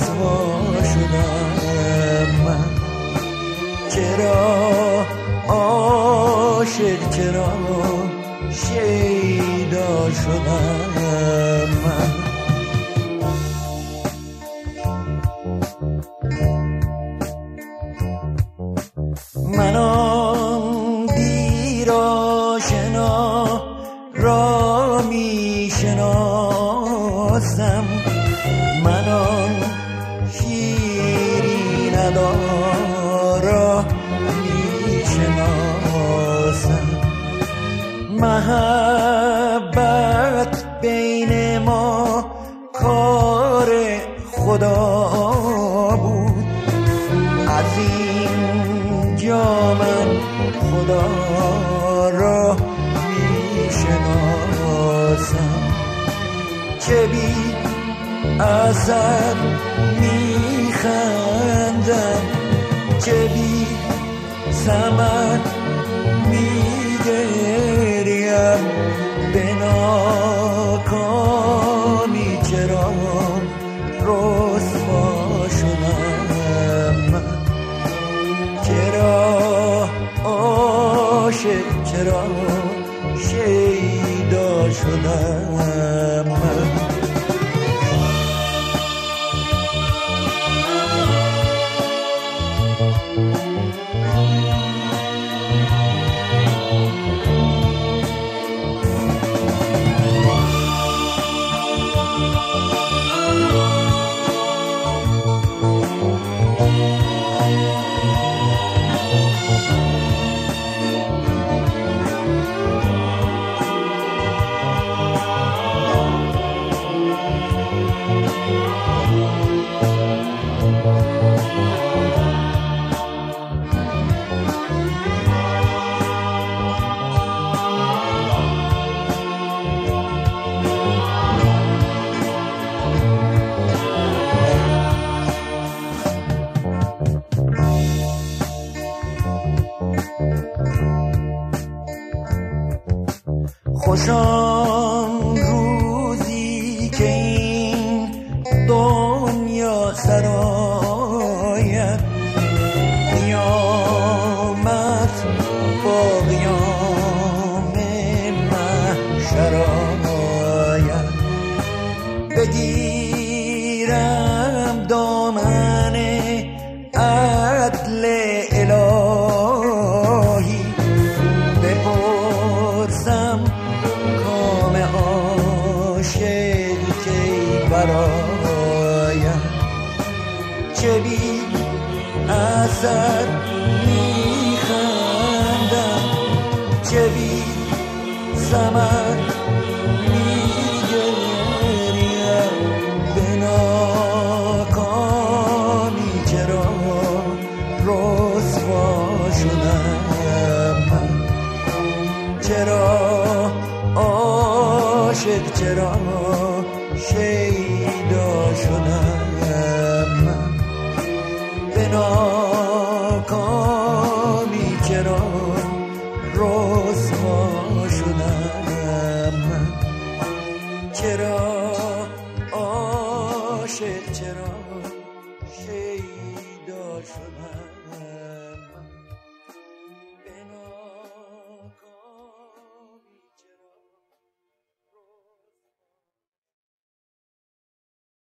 رسوا شدم من، چرا عاشق، چرا شیدا شدم من. من آن دیر آشنا را می شناسم، من آن شیرین ادا را می شناسم. محبت بین ما کار خدا بود، از اینجا من خدا را می شناسم. چه بی اثر می خندم، چه بی ثمر می گریم، به ناکامی چرا رسوا شدم من، چرا عاشق، چرا شیدا شدم من. خوش آن روزی که این دنیا سراید، قیامت با قیام محشر آید. بگیرم دامن عدل الهی، بپرسم کام عاشق کی برایم. چه بی اثر می خندم، چه بی ثمر می گریم، به ناکامی چرا رسوا شدم من، چرا عاشق، چرا شیدا شدم من، به ناکامی چرا رسوا شدم من، چرا عاشق، چرا شیدا شدم.